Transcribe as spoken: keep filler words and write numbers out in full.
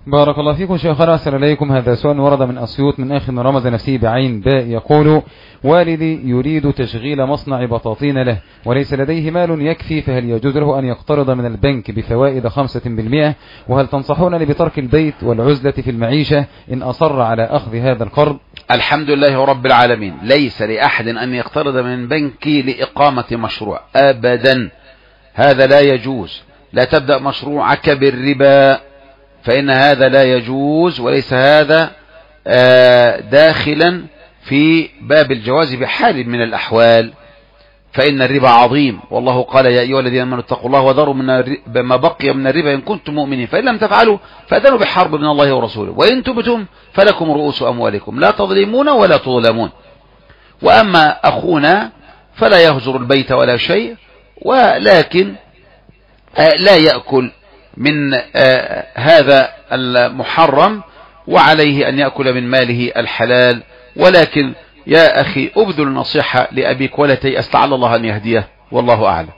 بارك الله فيكم شيخنا، أسأل إليكم. هذا سؤال ورد من أسيوط من أخ رمز نفسه بعين باء، يقول: والدي يريد تشغيل مصنع بطاطين له وليس لديه مال يكفي، فهل يجوز له أن يقترض من البنك بفوائد خمسة بالمئة؟ وهل تنصحونني بترك البيت والعزلة في المعيشة إن أصر على أخذ هذا القرض؟ الحمد لله رب العالمين، ليس لأحد أن يقترض من بنك لإقامة مشروع أبدا، هذا لا يجوز. لا تبدأ مشروعك بالربا، فإن هذا لا يجوز، وليس هذا داخلا في باب الجواز بحال من الأحوال، فإن الربا عظيم، والله قال: يا أيها الذين آمنوا اتقوا الله وذروا من ما بقي من الربا إن كنتم مؤمنين، فإن لم تفعلوا فأذنوا بحرب من الله ورسوله، وإن تبتم فلكم رؤوس أموالكم لا تظلمون ولا تظلمون. وأما أخونا فلا يهجر البيت ولا شيء، ولكن لا يأكل من هذا المحرم، وعليه أن يأكل من ماله الحلال. ولكن يا أخي أبذل النصيحة لأبيك ولا تيأس، لعل الله أن يهديه، والله أعلم.